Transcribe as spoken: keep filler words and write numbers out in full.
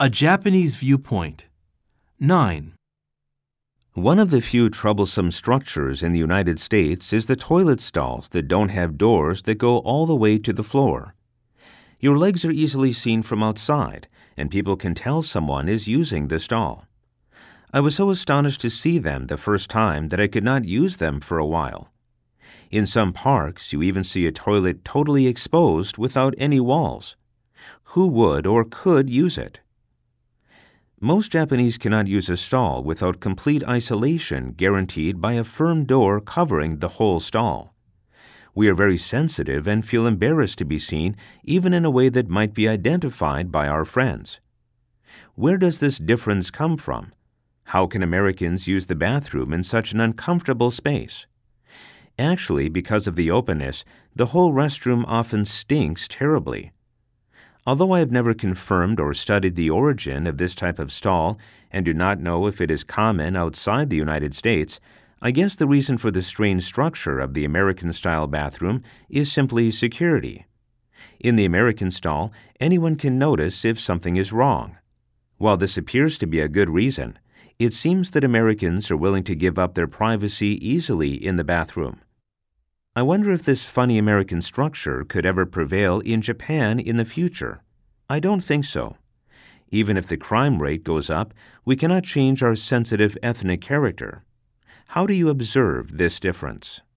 A Japanese viewpoint. nine. One of the few troublesome structures in the United States is the toilet stalls that don't have doors that go all the way to the floor. Your legs are easily seen from outside, and people can tell someone is using the stall. I was so astonished to see them the first time that I could not use them for a while. In some parks, you even see a toilet totally exposed without any walls. Who would or could use it? Most Japanese cannot use a stall without complete isolation guaranteed by a firm door covering the whole stall. We are very sensitive and feel embarrassed to be seen even in a way that might be identified by our friends. Where does this difference come from? How can Americans use the bathroom in such an uncomfortable space? Actually, because of the openness, the whole restroom often stinks terribly. Although I have never confirmed or studied the origin of this type of stall and do not know if it is common outside the United States, I guess the reason for the strange structure of the American-style bathroom is simply security. In the American stall, anyone can notice if something is wrong. While this appears to be a good reason, it seems that Americans are willing to give up their privacy easily in the bathroom. I wonder if this funny American structure could ever prevail in Japan in the future. I don't think so. Even if the crime rate goes up, we cannot change our sensitive ethnic character. How do you observe this difference?